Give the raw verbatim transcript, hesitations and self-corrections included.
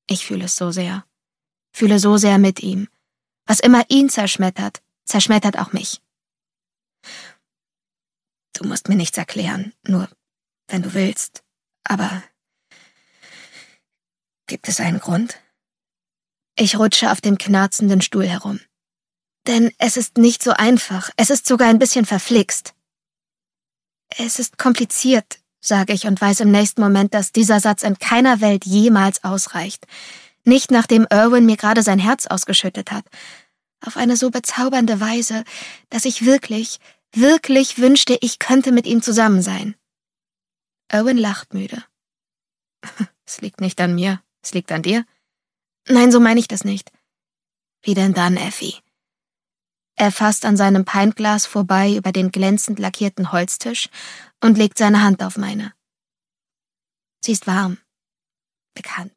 Ich fühle es so sehr. Fühle so sehr mit ihm. Was immer ihn zerschmettert, zerschmettert auch mich. Du musst mir nichts erklären, nur wenn du willst. Aber gibt es einen Grund? Ich rutsche auf dem knarzenden Stuhl herum. Denn es ist nicht so einfach, es ist sogar ein bisschen verflixt. Es ist kompliziert, sage ich und weiß im nächsten Moment, dass dieser Satz in keiner Welt jemals ausreicht. Nicht nachdem Erwin mir gerade sein Herz ausgeschüttet hat. Auf eine so bezaubernde Weise, dass ich wirklich, wirklich wünschte, ich könnte mit ihm zusammen sein. Erwin lacht müde. Es liegt nicht an mir, es liegt an dir. Nein, so meine ich das nicht. Wie denn dann, Effie? Er fasst an seinem Pintglas vorbei über den glänzend lackierten Holztisch und legt seine Hand auf meine. Sie ist warm, bekannt.